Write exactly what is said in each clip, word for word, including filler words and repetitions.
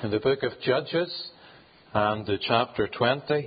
in the book of Judges and the chapter twenty.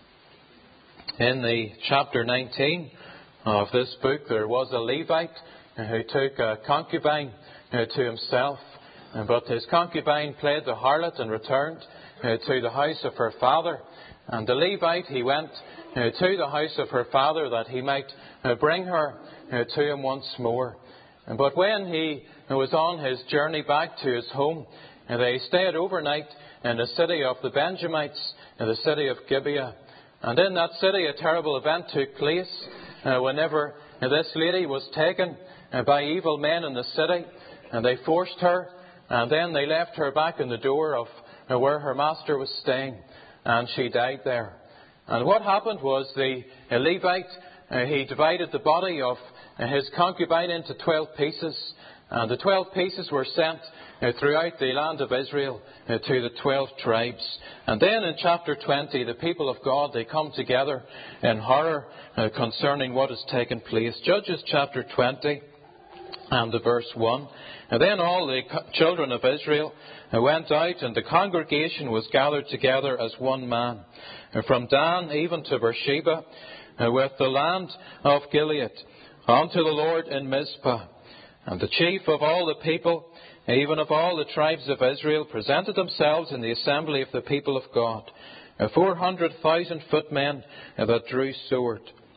In the chapter nineteen of this book, there was a Levite who took a concubine to himself, but his concubine played the harlot and returned to the house of her father. And the Levite, he went to the house of her father that he might bring her to him once more. But when he was on his journey back to his home, they stayed overnight in the city of the Benjamites, in the city of Gibeah. And in that city a terrible event took place uh, whenever this lady was taken uh, by evil men in the city, and they forced her, and then they left her back in the door of uh, where her master was staying, and she died there. And what happened was the uh, Levite, uh, he divided the body of uh, his concubine into twelve pieces, and the twelve pieces were sent uh, throughout the land of Israel uh, to the twelve tribes. And then in chapter twenty, the people of God, they come together in horror uh, concerning what has taken place. Judges chapter twenty and the verse one. And then all the children of Israel uh, went out, and the congregation was gathered together as one man, uh, from Dan even to Beersheba, uh, with the land of Gilead, unto the Lord in Mizpah. And the chief of all the people, even of all the tribes of Israel, presented themselves in the assembly of the people of God, four hundred thousand footmen that drew sword.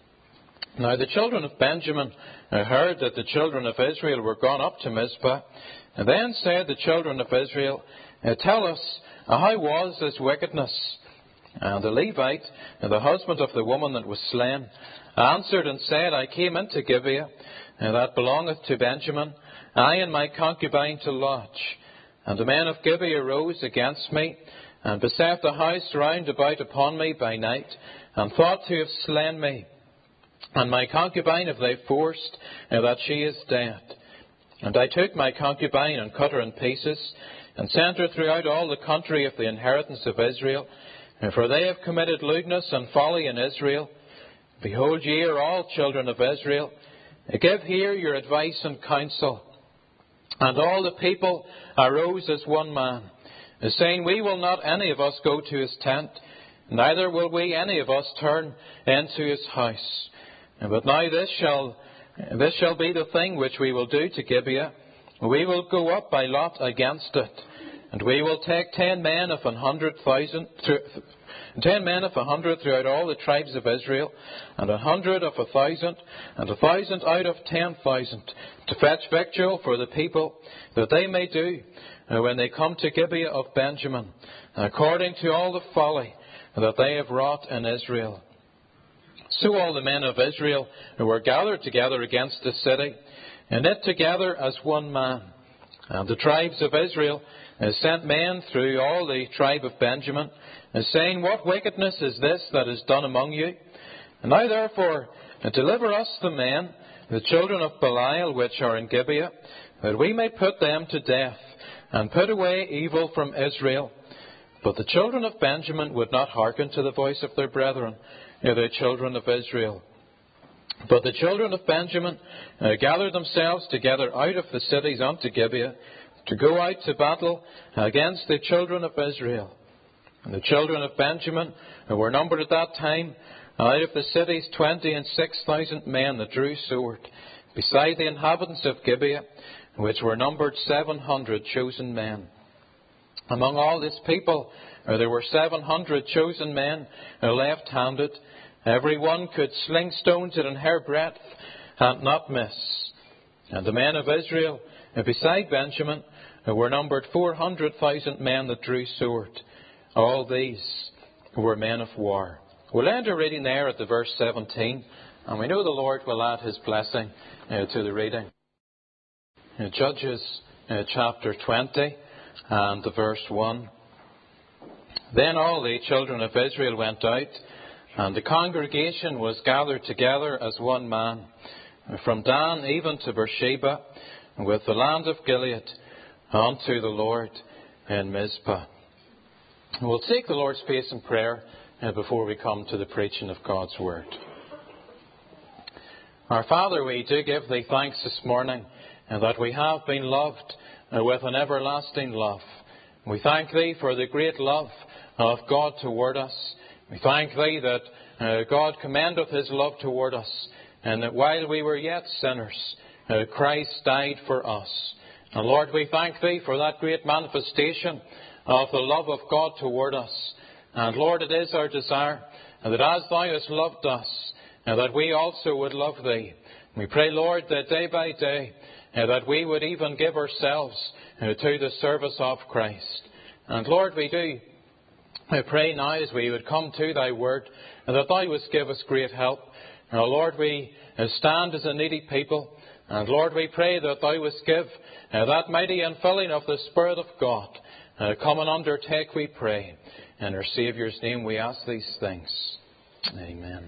Now the children of Benjamin heard that the children of Israel were gone up to Mizpah. And then said the children of Israel, Tell us, how was this wickedness? And the Levite, the husband of the woman that was slain, answered and said, I came into Gibeah, that belongeth to Benjamin, I and my concubine to lodge. And the men of Gibeah rose against me, and beset the house round about upon me by night, and thought to have slain me. And my concubine have they forced, that she is dead. And I took my concubine and cut her in pieces, and sent her throughout all the country of the inheritance of Israel. For they have committed lewdness and folly in Israel. Behold, ye are all children of Israel. Give here your advice and counsel. And all the people arose as one man, saying, We will not any of us go to his tent, neither will we any of us turn into his house. But now this shall this shall be the thing which we will do to Gibeah. We will go up by lot against it, and we will take ten men of an hundred thousand, ten men of a hundred throughout all the tribes of Israel, and a hundred of a thousand, and a thousand out of ten thousand, to fetch victual for the people, that they may do when they come to Gibeah of Benjamin, according to all the folly that they have wrought in Israel. So all the men of Israel were gathered together against the city, and knit together as one man. And the tribes of Israel sent men through all the tribe of Benjamin, saying, What wickedness is this that is done among you? And now therefore deliver us the men, the children of Belial, which are in Gibeah, that we may put them to death, and put away evil from Israel. But the children of Benjamin would not hearken to the voice of their brethren, the children of Israel. But the children of Benjamin uh, gathered themselves together out of the cities unto Gibeah, to go out to battle against the children of Israel. And the children of Benjamin uh, were numbered at that time out of the cities twenty and six thousand men that drew sword, beside the inhabitants of Gibeah, which were numbered seven hundred chosen men. Among all this people uh, there were seven hundred chosen men uh, left-handed. Every one could sling stones at an hairbreadth and not miss. And the men of Israel, beside Benjamin, were numbered four hundred thousand men that drew sword. All these were men of war. We'll end our reading there at the verse seventeen, and we know the Lord will add his blessing uh, to the reading. Uh, Judges uh, chapter twenty and the verse one. Then all the children of Israel went out, and the congregation was gathered together as one man, from Dan even to Beersheba, with the land of Gilead, unto the Lord in Mizpah. We'll take the Lord's face in prayer before we come to the preaching of God's Word. Our Father, we do give Thee thanks this morning that we have been loved with an everlasting love. We thank Thee for the great love of God toward us. We thank Thee that uh, God commendeth His love toward us, and that while we were yet sinners, uh, Christ died for us. And Lord, we thank Thee for that great manifestation of the love of God toward us. And Lord, it is our desire that as Thou hast loved us, and that we also would love Thee. We pray, Lord, that day by day, uh, that we would even give ourselves uh, to the service of Christ. And Lord, we do I pray now as we would come to Thy word, and that Thou wouldst give us great help. Now, Lord, we uh, stand as a needy people, and Lord, we pray that Thou wouldst give uh, that mighty infilling of the Spirit of God. Uh, come and undertake, we pray. In our Saviour's name we ask these things. Amen.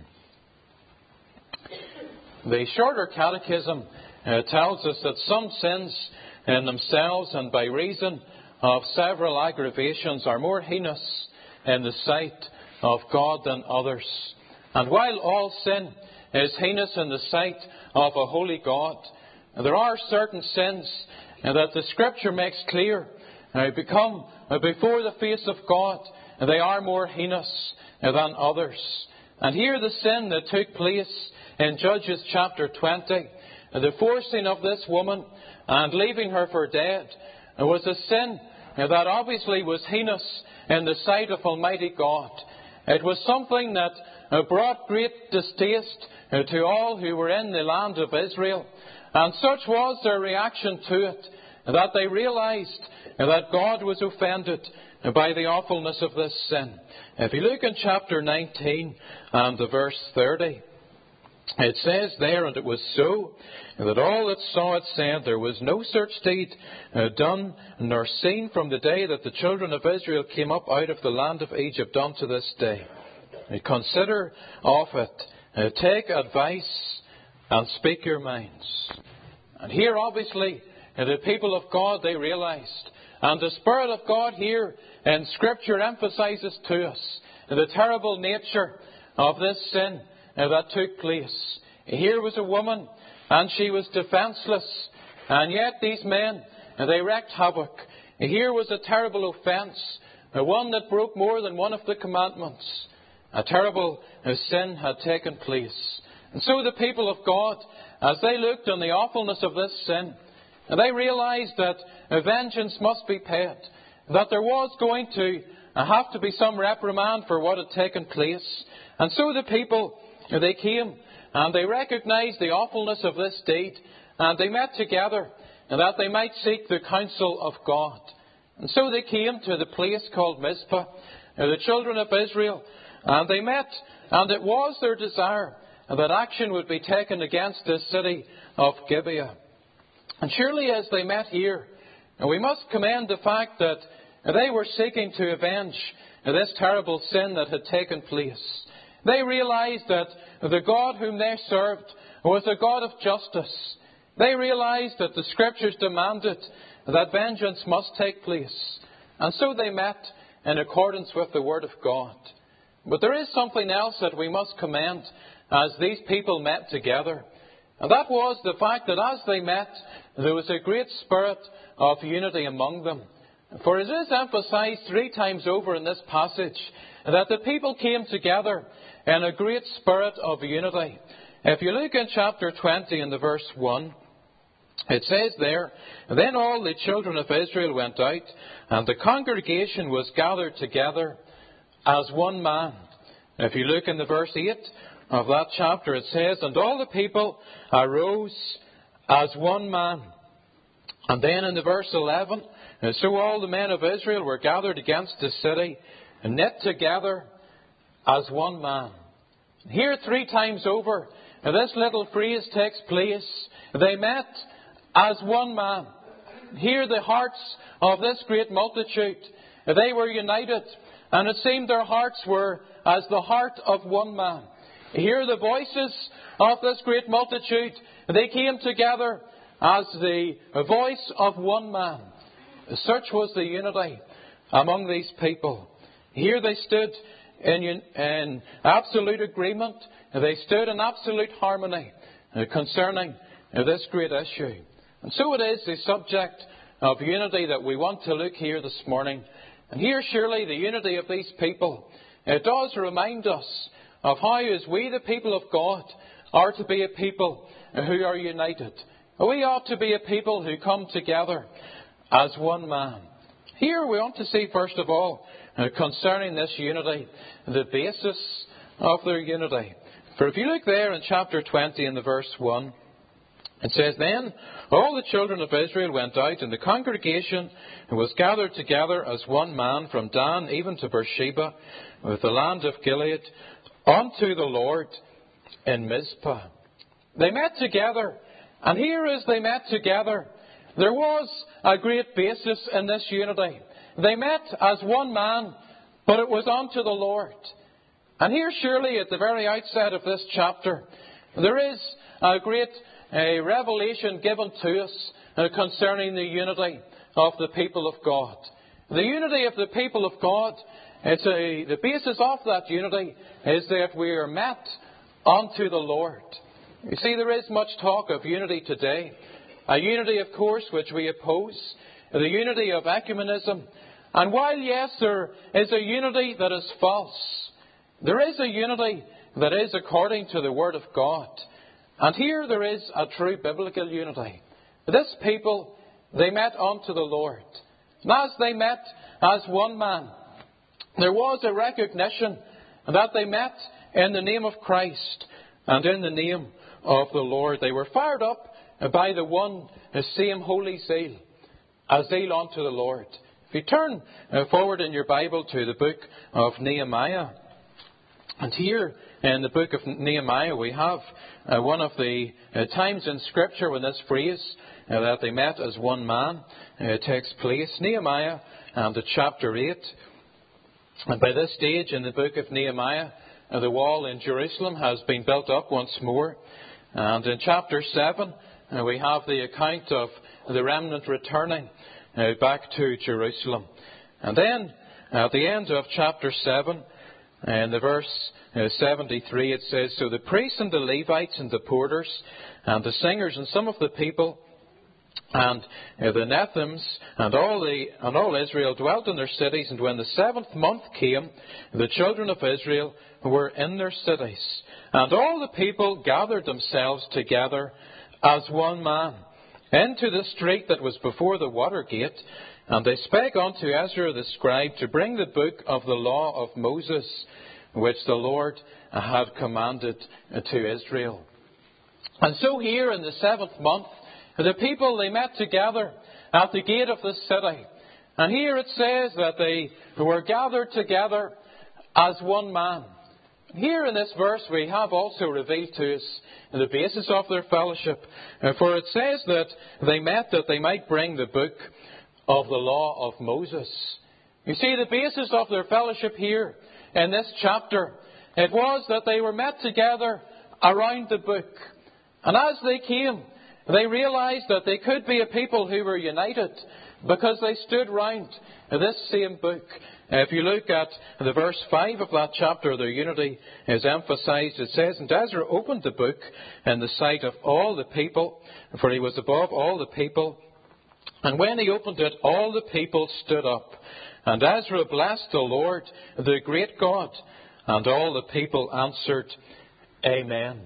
The Shorter Catechism uh, tells us that some sins in themselves and by reason of several aggravations are more heinous in the sight of God than others. And while all sin is heinous in the sight of a holy God, there are certain sins that the Scripture makes clear uh, become uh, before the face of God, and they are more heinous uh, than others. And here the sin that took place in Judges chapter twenty, uh, the forcing of this woman and leaving her for dead, uh, was a sin uh, that obviously was heinous in the sight of Almighty God. It was something that uh, brought great distaste uh, to all who were in the land of Israel. And such was their reaction to it, that they realized that God was offended by the awfulness of this sin. If you look in chapter nineteen and the verse thirty, it says there, "And it was so, that all that saw it said, There was no such deed uh, done, nor seen from the day that the children of Israel came up out of the land of Egypt unto this day. And consider of it, uh, take advice, and speak your minds." And here, obviously, uh, the people of God, they realized. And the Spirit of God here in Scripture emphasizes to us the terrible nature of this sin uh, that took place. Here was a woman, and she was defenseless. And yet these men, uh, they wreaked havoc. Here was a terrible offence, uh, one that broke more than one of the commandments. A terrible uh, sin had taken place. And so the people of God, as they looked on the awfulness of this sin, and they realized that vengeance must be paid, that there was going to have to be some reprimand for what had taken place. And so the people, they came and they recognized the awfulness of this deed, and they met together that they might seek the counsel of God. And so they came to the place called Mizpah, the children of Israel, and they met, and it was their desire that action would be taken against this city of Gibeah. And surely as they met here, we must commend the fact that they were seeking to avenge this terrible sin that had taken place. They realized that the God whom they served was a God of justice. They realized that the Scriptures demanded that vengeance must take place. And so they met in accordance with the Word of God. But there is something else that we must commend as these people met together. And that was the fact that as they met, there was a great spirit of unity among them. For it is emphasized three times over in this passage that the people came together in a great spirit of unity. If you look in chapter twenty in the verse one, it says there, "Then all the children of Israel went out, and the congregation was gathered together as one man." If you look in the verse eight of that chapter, it says, "And all the people arose as one man." And then in the verse eleven, "And so all the men of Israel were gathered against the city, and knit together as one man." Here three times over, this little phrase takes place. They met as one man. Here the hearts of this great multitude, they were united. And it seemed their hearts were as the heart of one man. Here the voices of this great multitude, they came together as the voice of one man. Such was the unity among these people. Here they stood in, in absolute agreement. They stood in absolute harmony concerning this great issue. And so it is the subject of unity that we want to look here this morning. And here surely the unity of these people, it does remind us of how as we the people of God are to be a people who are united. We ought to be a people who come together as one man. Here we want to see first of all concerning this unity, the basis of their unity. For if you look there in chapter twenty in the verse one, it says, Then all the children of Israel went out, and the congregation was gathered together as one man from Dan even to Beersheba, with the land of Gilead, unto the Lord in Mizpah. They met together, and here as they met together, there was a great basis in this unity. They met as one man, but it was unto the Lord. And here surely at the very outset of this chapter, there is a great a revelation given to us uh, concerning the unity of the people of God. The unity of the people of God, it's a, the basis of that unity is that we are met unto the Lord. You see, there is much talk of unity today. A unity, of course, which we oppose. The unity of ecumenism. And while, yes, there is a unity that is false, there is a unity that is according to the Word of God. And here there is a true biblical unity. This people, they met unto the Lord. And as they met as one man, there was a recognition that they met in the name of Christ and in the name of the Lord. They were fired up by the one same holy zeal, a zeal unto the Lord. If you turn forward in your Bible to the book of Nehemiah, and here in the book of Nehemiah we have uh, one of the uh, times in Scripture when this phrase uh, that they met as one man uh, takes place. Nehemiah and uh, chapter eight. And by this stage in the book of Nehemiah, uh, the wall in Jerusalem has been built up once more. And in chapter seven uh, we have the account of the remnant returning uh, back to Jerusalem. And then at the end of chapter seven, in the verse uh, seventy-three, it says, So the priests and the Levites and the porters and the singers and some of the people and uh, the Nethims and all the and all Israel dwelt in their cities. And when the seventh month came, the children of Israel were in their cities. And all the people gathered themselves together as one man into the street that was before the water gate. And they spake unto Ezra the scribe to bring the book of the law of Moses, which the Lord had commanded to Israel. And so here in the seventh month, the people, they met together at the gate of the city. And here it says that they were gathered together as one man. Here in this verse we have also revealed to us the basis of their fellowship. For it says that they met that they might bring the book of the law of Moses. You see, the basis of their fellowship here in this chapter, it was that they were met together around the book. And as they came, they realized that they could be a people who were united because they stood round this same book. If you look at the verse five of that chapter, their unity is emphasized. It says, And Ezra opened the book in the sight of all the people, for he was above all the people. And when he opened it, all the people stood up. And Ezra blessed the Lord, the great God. And all the people answered, Amen.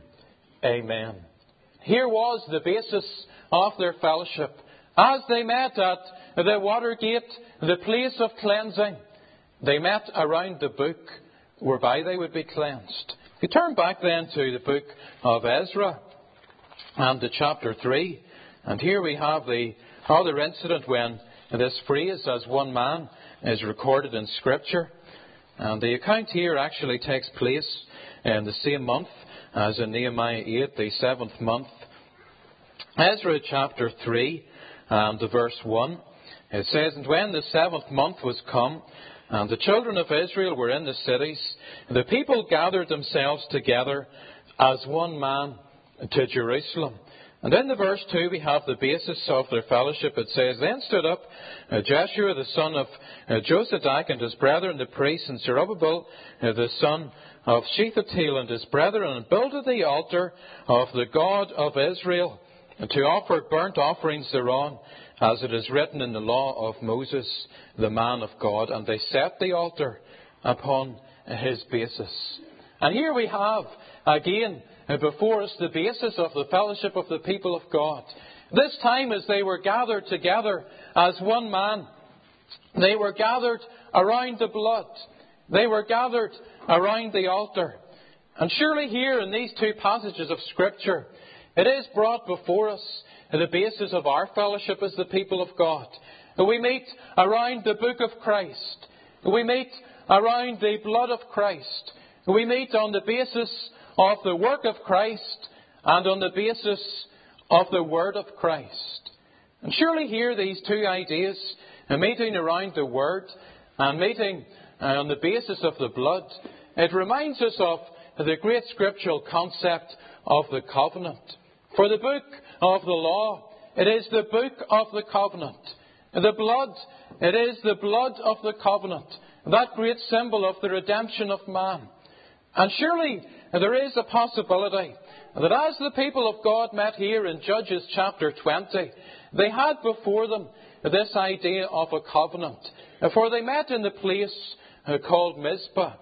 Amen. Here was the basis of their fellowship. As they met at the water gate, the place of cleansing, they met around the book whereby they would be cleansed. If you turn back then to the book of Ezra and to chapter three, and here we have the other incident when this phrase, as one man, is recorded in Scripture. And the account here actually takes place in the same month as in Nehemiah eight, the seventh month. Ezra chapter three and the verse one, it says, And when the seventh month was come, and the children of Israel were in the cities, the people gathered themselves together as one man to Jerusalem. And in the verse two we have the basis of their fellowship. It says, Then stood up uh, Jeshua the son of uh, Josadak and his brethren the priests, and Zerubbabel uh, the son of Shealtiel and his brethren, and builded the altar of the God of Israel, and to offer burnt offerings thereon, as it is written in the law of Moses, the man of God, and they set the altar upon his basis. And here we have, again, before us the basis of the fellowship of the people of God. This time as they were gathered together as one man, they were gathered around the blood. They were gathered around the altar. And surely here in these two passages of Scripture, it is brought before us the basis of our fellowship as the people of God. We meet around the book of Christ. We meet around the blood of Christ. We meet on the basis of the work of Christ and on the basis of the word of Christ. And surely here these two ideas, a meeting around the word and meeting on the basis of the blood, it reminds us of the great scriptural concept of the covenant. For the book of the law, it is the book of the covenant. The blood, it is the blood of the covenant, that great symbol of the redemption of man. And surely there is a possibility that as the people of God met here in Judges chapter twenty, they had before them this idea of a covenant. For they met in the place called Mizpah.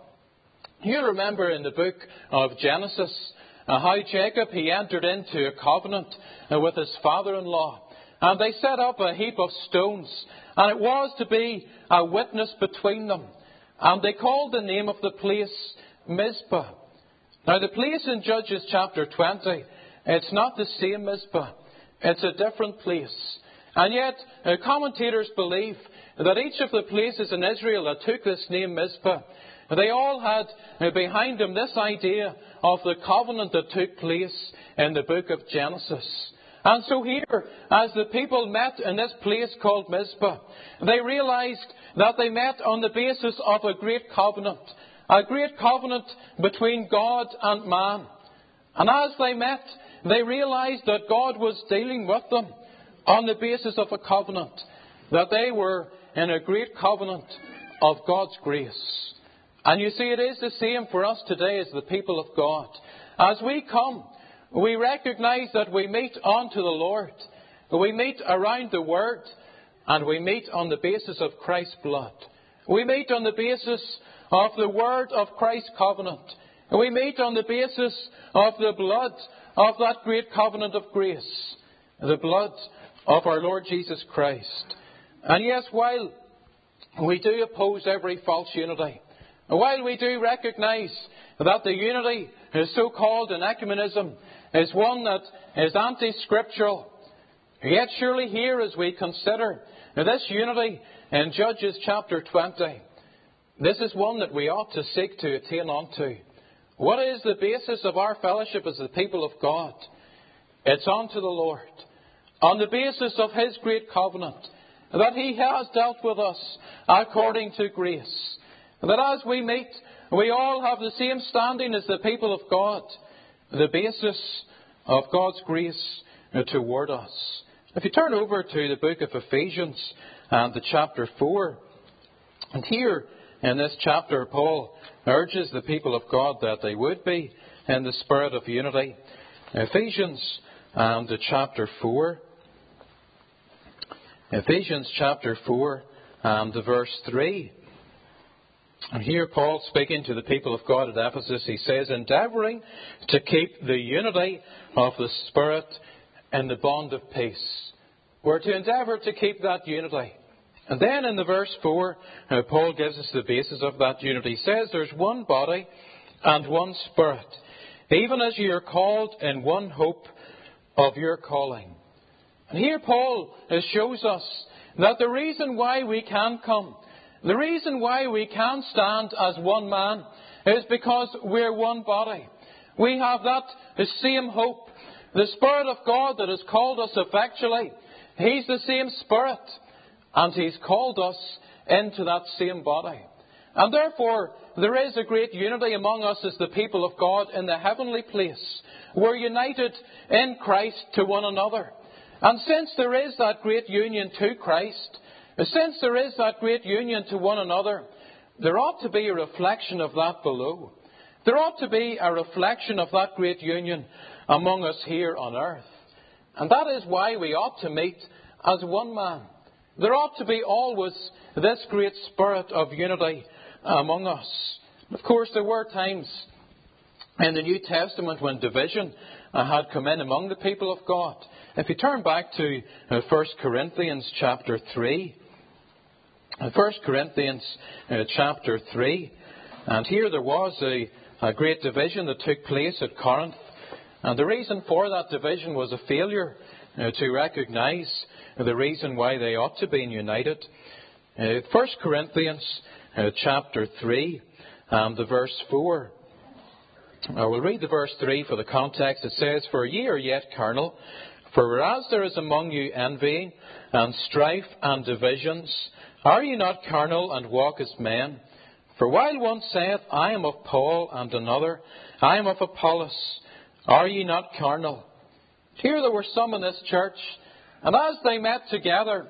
You remember in the book of Genesis how Jacob, he entered into a covenant with his father-in-law. And they set up a heap of stones. And it was to be a witness between them. And they called the name of the place Mizpah. Now the place in Judges chapter twenty, it's not the same Mizpah. It's a different place. And yet uh, commentators believe that each of the places in Israel that took this name Mizpah, they all had uh, behind them this idea of the covenant that took place in the book of Genesis. And so here, as the people met in this place called Mizpah, they realized that they met on the basis of a great covenant. A great covenant between God and man. And as they met, they realized that God was dealing with them on the basis of a covenant. That they were in a great covenant of God's grace. And you see, it is the same for us today as the people of God. As we come, we recognize that we meet unto the Lord. We meet around the Word. And we meet on the basis of Christ's blood. We meet on the basis of the word of Christ's covenant. We meet on the basis of the blood of that great covenant of grace. The blood of our Lord Jesus Christ. And yes, while we do oppose every false unity, while we do recognize that the unity, so-called in ecumenism, is one that is anti-scriptural, yet surely here as we consider this unity in Judges chapter twenty, this is one that we ought to seek to attain unto. What is the basis of our fellowship as the people of God? It's unto the Lord. On the basis of His great covenant, that He has dealt with us according to grace. That as we meet, we all have the same standing as the people of God. The basis of God's grace toward us. If you turn over to the book of Ephesians and the chapter four, and here in this chapter, Paul urges the people of God that they would be in the spirit of unity. Ephesians and the chapter four. Ephesians chapter four and the verse three. And here Paul, speaking to the people of God at Ephesus, he says, endeavouring to keep the unity of the Spirit in the bond of peace. We're to endeavour to keep that unity. And then in the verse four, uh, Paul gives us the basis of that unity. He says there's one body and one Spirit, even as you are called in one hope of your calling. And here Paul uh, shows us that the reason why we can come, the reason why we can stand as one man, is because we're one body. We have that same hope. The Spirit of God that has called us effectually, He's the same Spirit. And He's called us into that same body. And therefore, there is a great unity among us as the people of God in the heavenly place. We're united in Christ to one another. And since there is that great union to Christ, since there is that great union to one another, there ought to be a reflection of that below. There ought to be a reflection of that great union among us here on earth. And that is why we ought to meet as one man. There ought to be always this great spirit of unity among us. Of course, there were times in the New Testament when division uh, had come in among the people of God. If you turn back to uh, First Corinthians chapter three, uh, First Corinthians uh, chapter three, and here there was a, a great division that took place at Corinth. And the reason for that division was a failure uh, to recognise the reason why they ought to be united. Uh, First Corinthians uh, chapter three and the verse four. I will read the verse three for the context. It says, "For ye are yet carnal, for whereas there is among you envying and strife and divisions, are ye not carnal and walk as men? For while one saith, I am of Paul, and another, I am of Apollos, are ye not carnal?" Here there were some in this church, and as they met together,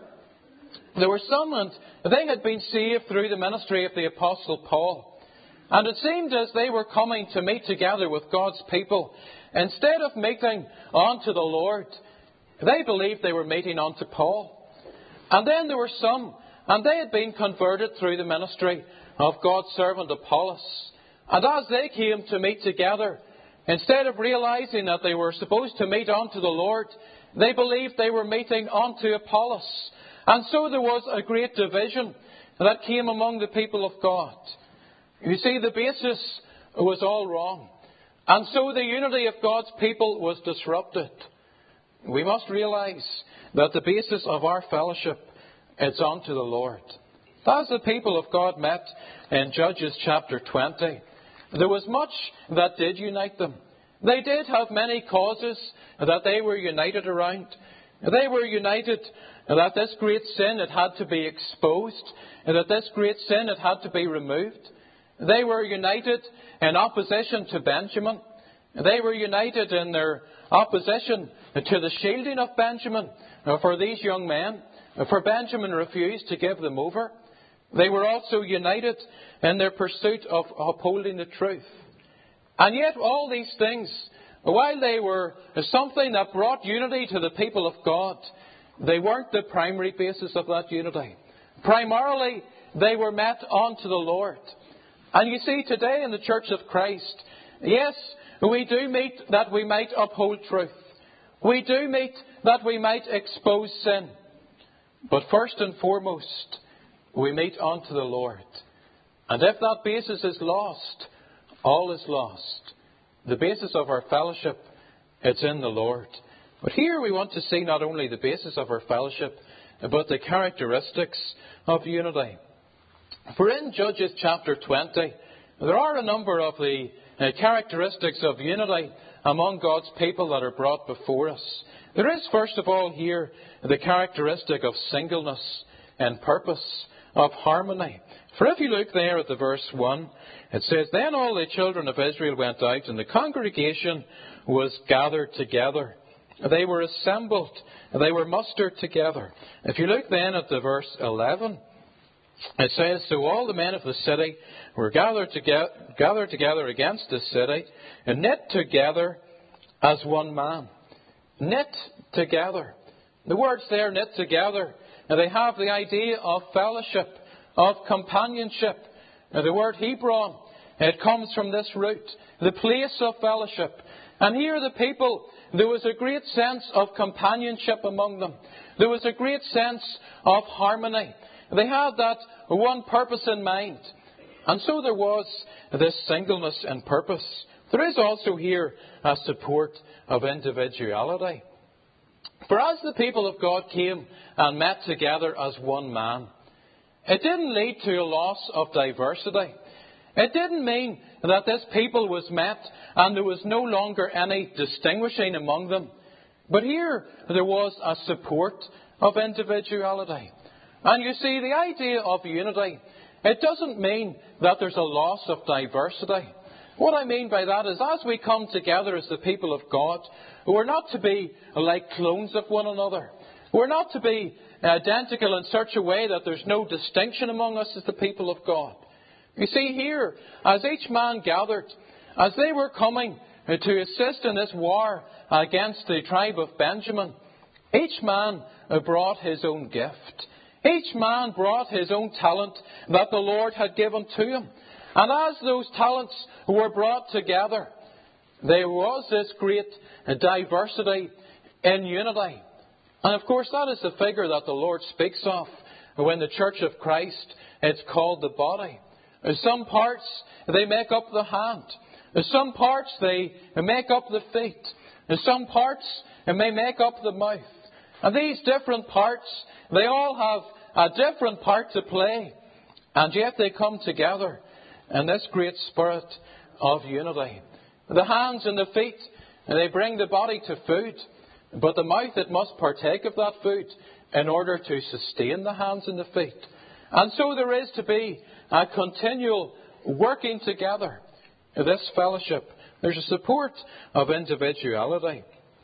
there were some, and they had been saved through the ministry of the Apostle Paul. And it seemed as they were coming to meet together with God's people, instead of meeting unto the Lord, they believed they were meeting unto Paul. And then there were some, and they had been converted through the ministry of God's servant Apollos. And as they came to meet together, instead of realizing that they were supposed to meet unto the Lord, they believed they were meeting unto Apollos. And so there was a great division that came among the people of God. You see, the basis was all wrong. And so the unity of God's people was disrupted. We must realize that the basis of our fellowship is unto the Lord. As the people of God met in Judges chapter twenty, there was much that did unite them. They did have many causes that they were united around. They were united that this great sin it had to be exposed, and that this great sin it had to be removed. They were united in opposition to Benjamin. They were united in their opposition to the shielding of Benjamin for these young men, for Benjamin refused to give them over. They were also united in their pursuit of upholding the truth. And yet all these things, while they were something that brought unity to the people of God, they weren't the primary basis of that unity. Primarily, they were met unto the Lord. And you see, today in the Church of Christ, yes, we do meet that we might uphold truth. We do meet that we might expose sin. But first and foremost, we meet unto the Lord. And if that basis is lost, all is lost. The basis of our fellowship, it's in the Lord. But here we want to see not only the basis of our fellowship, but the characteristics of unity. For in Judges chapter twenty, there are a number of the uh, characteristics of unity among God's people that are brought before us. There is, first of all, here the characteristic of singleness and purpose, of harmony. For if you look there at the verse one, it says, "Then all the children of Israel went out, and the congregation was gathered together." They were assembled. They were mustered together. If you look then at the verse eleven, it says, "So all the men of the city were gathered together, gathered together against the city, and knit together as one man." Knit together. The words there, knit together, and they have the idea of fellowship, of companionship. Now, the word Hebron, it comes from this root, the place of fellowship. And here the people, there was a great sense of companionship among them. There was a great sense of harmony. They had that one purpose in mind. And so there was this singleness and purpose. There is also here a support of individuality. For as the people of God came and met together as one man, it didn't lead to a loss of diversity. It didn't mean that this people was met and there was no longer any distinguishing among them. But here there was a support of individuality. And you see, the idea of unity, it doesn't mean that there's a loss of diversity. What I mean by that is, as we come together as the people of God, we're not to be like clones of one another. We're not to be identical in such a way that there's no distinction among us as the people of God. You see, here, as each man gathered, as they were coming to assist in this war against the tribe of Benjamin, Each man brought his own gift. Each man brought his own talent that the Lord had given to him. And as those talents were brought together, there was this great diversity in unity. And of course, that is the figure that the Lord speaks of when the Church of Christ is called the body. Some parts, they make up the hand. Some parts, they make up the feet. Some parts, they may make up the mouth. And these different parts, they all have a different part to play. And yet they come together in this great spirit of unity. The hands and the feet, they bring the body to food. But the mouth, it must partake of that food in order to sustain the hands and the feet. And so there is to be a continual working together. This fellowship, there's a support of individuality.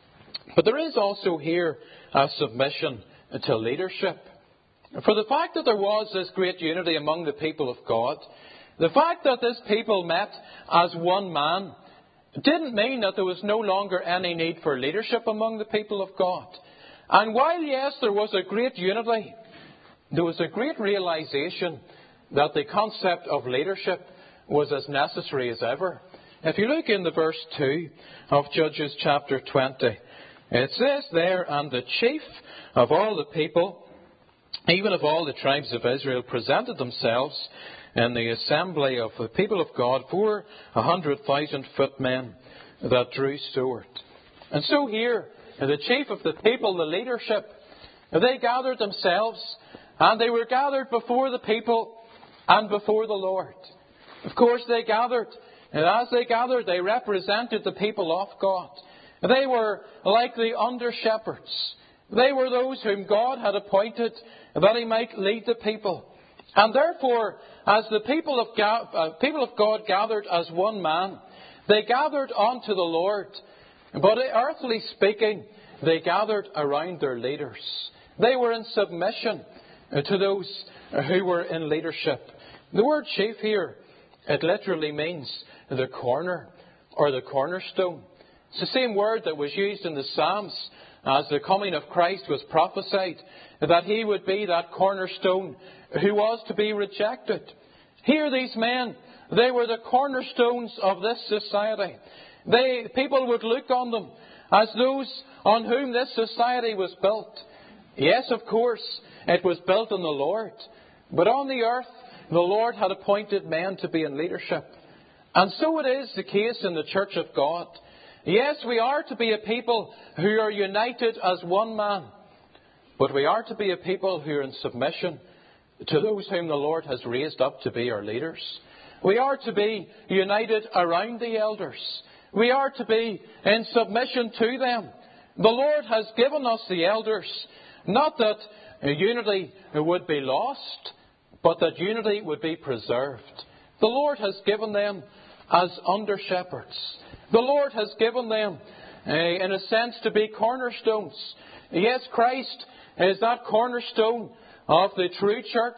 But there is also here a submission to leadership. For the fact that there was this great unity among the people of God, the fact that this people met as one man, didn't mean that there was no longer any need for leadership among the people of God. And while, yes, there was a great unity, there was a great realization that the concept of leadership was as necessary as ever. If you look in the verse two of Judges chapter twenty, it says there, "And the chief of all the people, even of all the tribes of Israel, presented themselves in the assembly of the people of God, four hundred thousand footmen that drew sword." And so here, the chief of the people, the leadership, they gathered themselves, and they were gathered before the people and before the Lord. Of course, they gathered, and as they gathered, they represented the people of God. They were like the under-shepherds. They were those whom God had appointed that He might lead the people. And therefore, as the people of, God, uh, people of God gathered as one man, they gathered unto the Lord. But earthly speaking, they gathered around their leaders. They were in submission to those who were in leadership. The word chief here, it literally means the corner or the cornerstone. It's the same word that was used in the Psalms as the coming of Christ was prophesied, that He would be that cornerstone who was to be rejected. Here these men, they were the cornerstones of this society. They, people would look on them as those on whom this society was built. Yes, of course, it was built on the Lord. But on the earth, the Lord had appointed men to be in leadership. And so it is the case in the Church of God. Yes, we are to be a people who are united as one man. But we are to be a people who are in submission to those whom the Lord has raised up to be our leaders. We are to be united around the elders. We are to be in submission to them. The Lord has given us the elders, not that unity would be lost, but that unity would be preserved. The Lord has given them as under-shepherds. The Lord has given them, uh, in a sense, to be cornerstones. Yes, Christ is that cornerstone of the true church.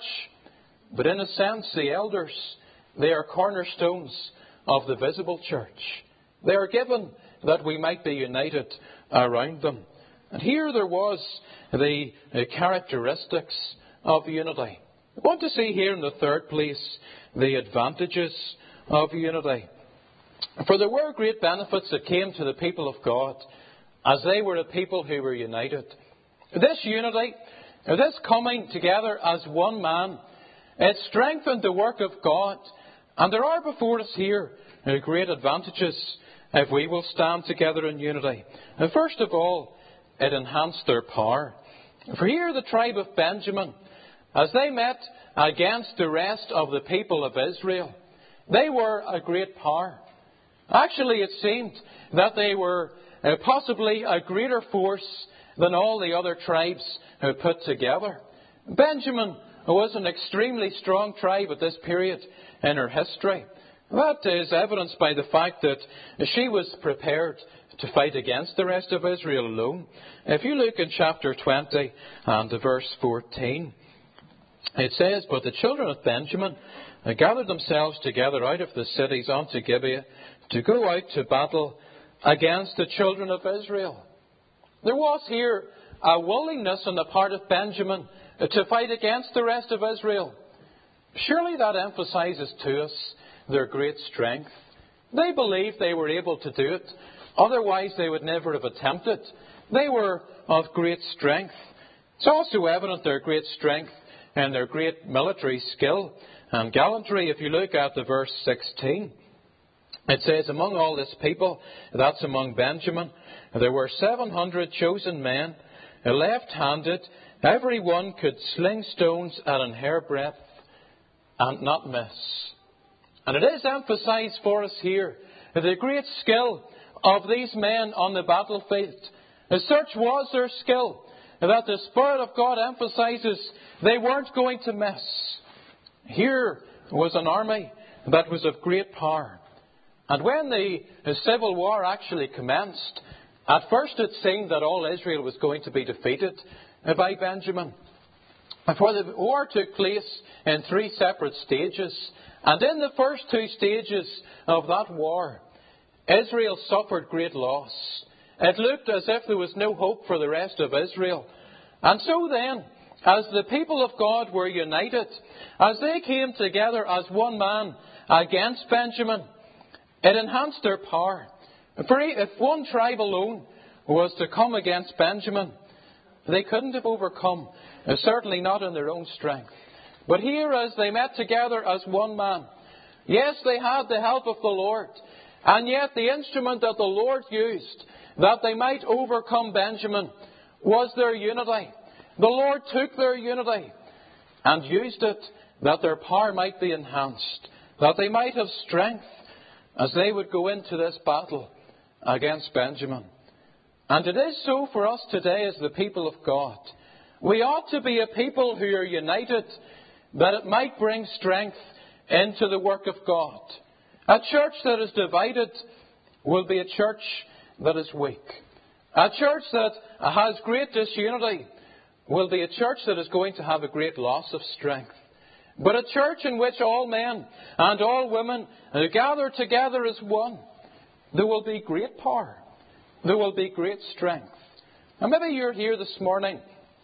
But in a sense, the elders, they are cornerstones of the visible church. They are given that we might be united around them. And here there was the, the characteristics of unity. I want to see here in the third place the advantages of unity. For there were great benefits that came to the people of God as they were a people who were united. This unity, this coming together as one man, it strengthened the work of God. And there are before us here great advantages if we will stand together in unity. And first of all, it enhanced their power. For here the tribe of Benjamin, as they met against the rest of the people of Israel, they were a great power. Actually, it seemed that they were uh, possibly a greater force than all the other tribes uh, put together. Benjamin was an extremely strong tribe at this period in her history. That is evidenced by the fact that she was prepared to fight against the rest of Israel alone. If you look in chapter twenty and verse fourteen, it says, "But the children of Benjamin gathered themselves together out of the cities unto Gibeah to go out to battle against the children of Israel." There was here a willingness on the part of Benjamin to fight against the rest of Israel. Surely that emphasizes to us their great strength. They believed they were able to do it. Otherwise, they would never have attempted. They were of great strength. It's also evident their great strength and their great military skill and gallantry. If you look at the verse sixteen, it says, among all this people, that's among Benjamin, there were seven hundred chosen men, left-handed. Every one could sling stones at an hairbreadth and not miss. And it is emphasized for us here the great skill of these men on the battlefield. Such was their skill that the Spirit of God emphasizes they weren't going to miss. Here was an army that was of great power. And when the civil war actually commenced, at first it seemed that all Israel was going to be defeated by Benjamin. For the war took place in three separate stages. And in the first two stages of that war, Israel suffered great loss. It looked as if there was no hope for the rest of Israel. And so then, as the people of God were united, as they came together as one man against Benjamin, it enhanced their power. For if one tribe alone was to come against Benjamin, they couldn't have overcome, certainly not in their own strength. But here, as they met together as one man, yes, they had the help of the Lord. And yet the instrument that the Lord used that they might overcome Benjamin was their unity. The Lord took their unity and used it that their power might be enhanced, that they might have strength as they would go into this battle against Benjamin. And it is so for us today as the people of God. We ought to be a people who are united, that it might bring strength into the work of God. A church that is divided will be a church that is weak. A church that has great disunity will be a church that is going to have a great loss of strength. But a church in which all men and all women gather together as one, there will be great power. There will be great strength. And maybe you're here this morning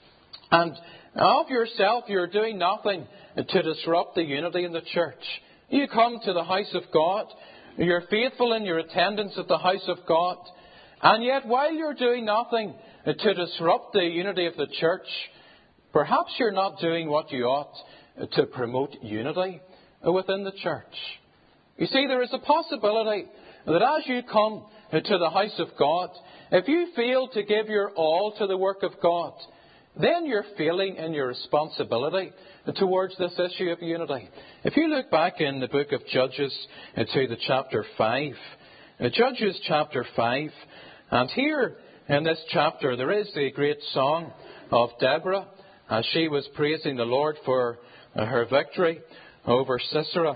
and of yourself you're doing nothing to disrupt the unity in the church. You come to the house of God. You're faithful in your attendance at the house of God. And yet while you're doing nothing to disrupt the unity of the church, perhaps you're not doing what you ought to promote unity within the church. You see, there is a possibility that as you come to the house of God, if you fail to give your all to the work of God, then you're failing in your responsibility towards this issue of unity. If you look back in the book of Judges to the chapter five, Judges chapter five, and here in this chapter there is the great song of Deborah as she was praising the Lord for her victory over Sisera.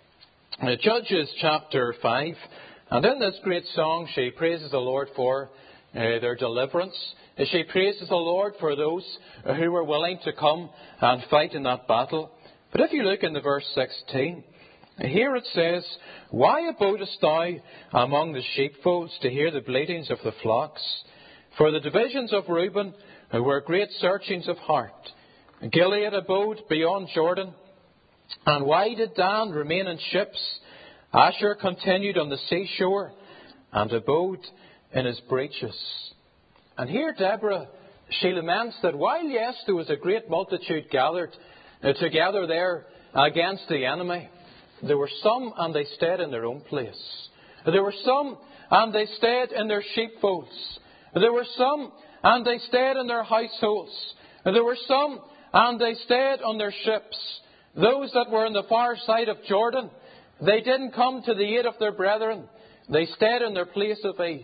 Judges chapter five, and in this great song she praises the Lord for uh, their deliverance. She praises the Lord for those who were willing to come and fight in that battle. But if you look in the verse sixteen, here it says, "Why abodest thou among the sheepfolds to hear the bleatings of the flocks? For the divisions of Reuben were great searchings of heart. Gilead abode beyond Jordan. And why did Dan remain in ships? Asher continued on the seashore and abode in his breaches." And here Deborah, she laments that while, yes, there was a great multitude gathered uh, together there against the enemy, there were some and they stayed in their own place. There were some and they stayed in their sheepfolds. There were some and they stayed in their households. There were some and they stayed on their ships. Those that were on the far side of Jordan, they didn't come to the aid of their brethren. They stayed in their place of ease.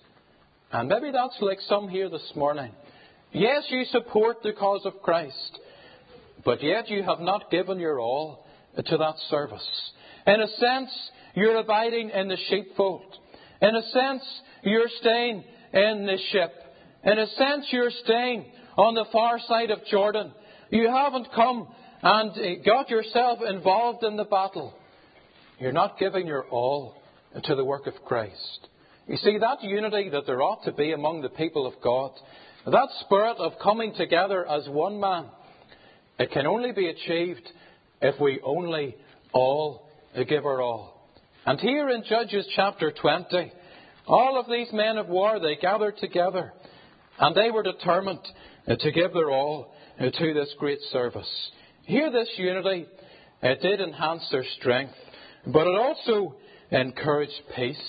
And maybe that's like some here this morning. Yes, you support the cause of Christ, but yet you have not given your all to that service. In a sense, you're abiding in the sheepfold. In a sense, you're staying in the ship. In a sense, you're staying on the far side of Jordan. You haven't come and got yourself involved in the battle. You're not giving your all to the work of Christ. You see, that unity that there ought to be among the people of God, that spirit of coming together as one man, it can only be achieved if we only all give our all. And here in Judges chapter twenty, all of these men of war, they gathered together and they were determined to give their all to this great service. Here this unity, it did enhance their strength, but it also encouraged peace.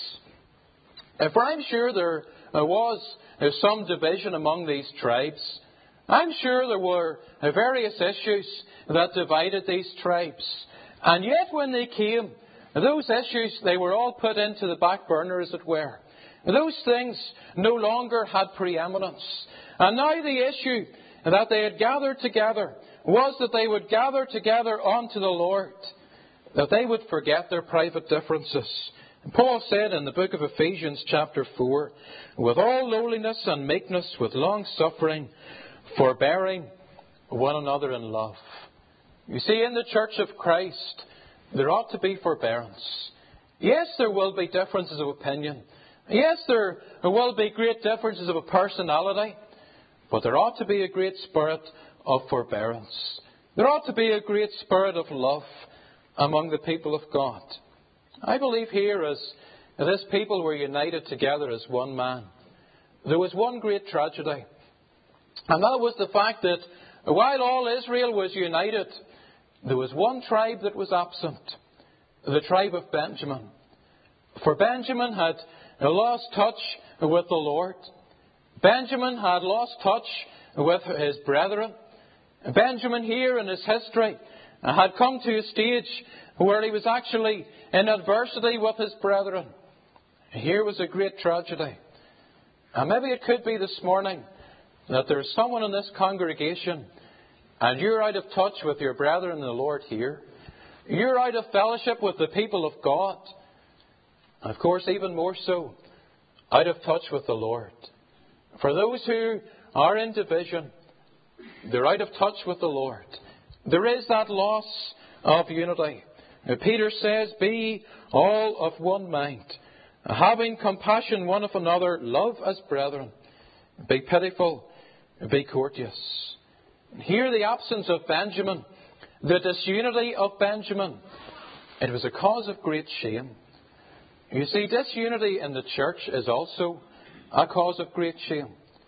For I'm sure there was some division among these tribes. I'm sure there were various issues that divided these tribes. And yet when they came, those issues, they were all put into the back burner, as it were. Those things no longer had preeminence. And now the issue that they had gathered together was that they would gather together unto the Lord, that they would forget their private differences. And Paul said in the book of Ephesians chapter four, with all lowliness and meekness, with long suffering, forbearing one another in love. You see, in the church of Christ, there ought to be forbearance. Yes, there will be differences of opinion. Yes, there will be great differences of a personality. But there ought to be a great spirit of forbearance. There ought to be a great spirit of love among the people of God. I believe here as this people were united together as one man, there was one great tragedy. And that was the fact that while all Israel was united, there was one tribe that was absent, the tribe of Benjamin. For Benjamin had lost touch with the Lord. Benjamin had lost touch with his brethren. Benjamin here in his history had come to a stage where he was actually in adversity with his brethren. Here was a great tragedy. And maybe it could be this morning that there's someone in this congregation and you're out of touch with your brethren in the Lord here. You're out of fellowship with the people of God. And of course, even more so, out of touch with the Lord. For those who are in division, they're out of touch with the Lord. There is that loss of unity. Now, Peter says, be all of one mind, having compassion one of another, love as brethren, be pitiful, be courteous. Here the absence of Benjamin, the disunity of Benjamin, it was a cause of great shame. You see, disunity in the church is also a cause of great shame.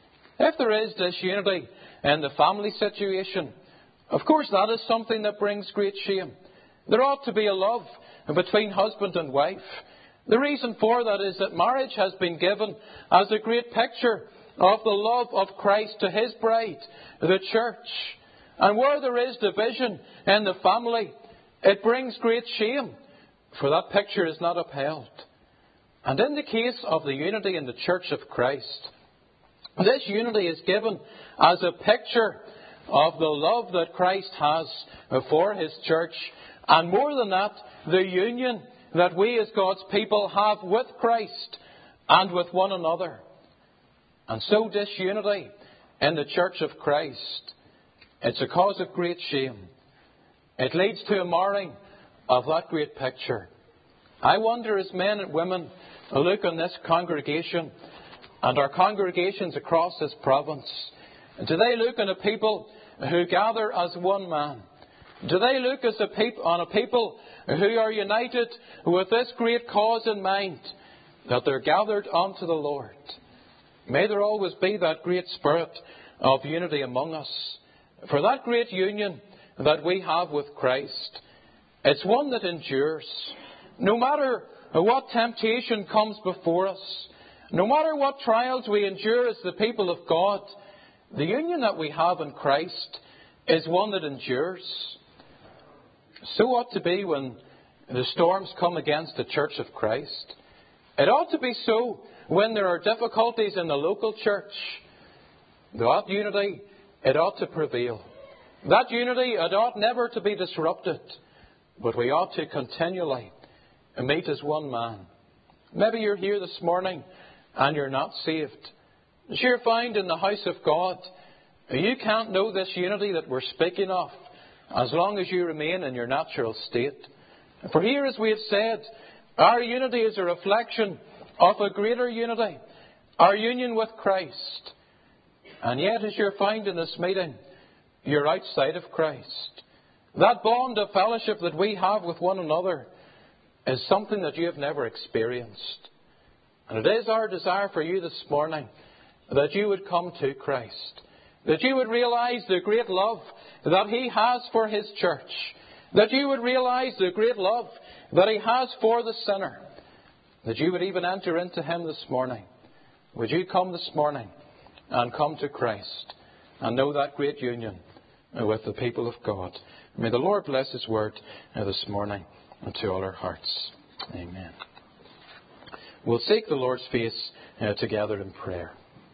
If there is disunity in the family situation, of course that is something that brings great shame. There ought to be a love between husband and wife. The reason for that is that marriage has been given as a great picture of the love of Christ to His bride, the church. And where there is division in the family, it brings great shame, for that picture is not upheld. And in the case of the unity in the church of Christ, this unity is given as a picture of the love that Christ has for His church. And more than that, the union that we as God's people have with Christ and with one another. And so disunity in the church of Christ, it's a cause of great shame. It leads to a marring of that great picture. I wonder as men and women look on this congregation and our congregations across this province, do they look on a people who gather as one man? Do they look as a peop- on a people who are united with this great cause in mind, that they're gathered unto the Lord? May there always be that great spirit of unity among us. For that great union that we have with Christ, it's one that endures. No matter what temptation comes before us, no matter what trials we endure as the people of God, the union that we have in Christ is one that endures. So ought to be when the storms come against the church of Christ. It ought to be so when there are difficulties in the local church. That unity, it ought to prevail. That unity, it ought never to be disrupted. But we ought to continually meet as one man. Maybe you're here this morning and you're not saved. As you're found in the house of God, you can't know this unity that we're speaking of as long as you remain in your natural state. For here, as we have said, our unity is a reflection of a greater unity, our union with Christ. And yet, as you're found in this meeting, you're outside of Christ. That bond of fellowship that we have with one another is something that you have never experienced. And it is our desire for you this morning that you would come to Christ. That you would realize the great love that He has for His church. That you would realize the great love that He has for the sinner. That you would even enter into Him this morning. Would you come this morning and come to Christ and know that great union with the people of God. May the Lord bless His word this morning and to all our hearts. Amen. We'll seek the Lord's face uh, together in prayer.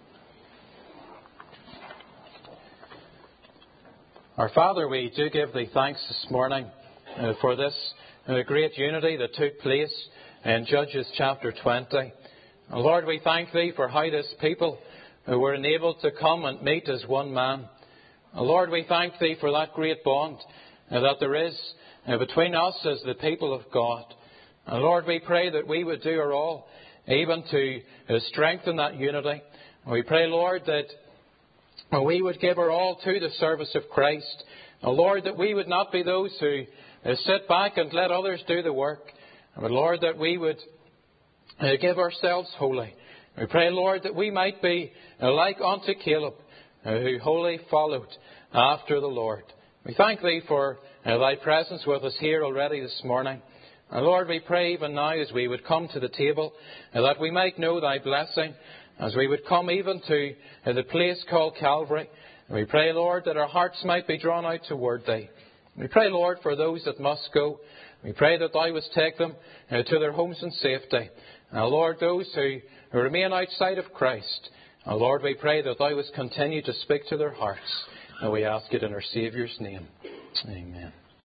Our Father, we do give Thee thanks this morning uh, for this uh, great unity that took place in Judges chapter twenty. And Lord, we thank Thee for how this people uh, were enabled to come and meet as one man. And Lord, we thank Thee for that great bond uh, that there is uh, between us as the people of God. And Lord, we pray that we would do our all even to uh, strengthen that unity. And we pray, Lord, that uh, we would give our all to the service of Christ. And Lord, that we would not be those who uh, sit back and let others do the work. But Lord, that we would uh, give ourselves wholly. We pray, Lord, that we might be uh, like unto Caleb, uh, who wholly followed after the Lord. We thank Thee for uh, Thy presence with us here already this morning. And Lord, we pray even now as we would come to the table uh, that we might know Thy blessing, as we would come even to uh, the place called Calvary. And we pray, Lord, that our hearts might be drawn out toward Thee. We pray, Lord, for those that must go. We pray that Thou wouldst take them uh, to their homes in safety. And Lord, those who, who remain outside of Christ, and Lord, we pray that Thou wouldst continue to speak to their hearts. And we ask it in our Saviour's name. Amen.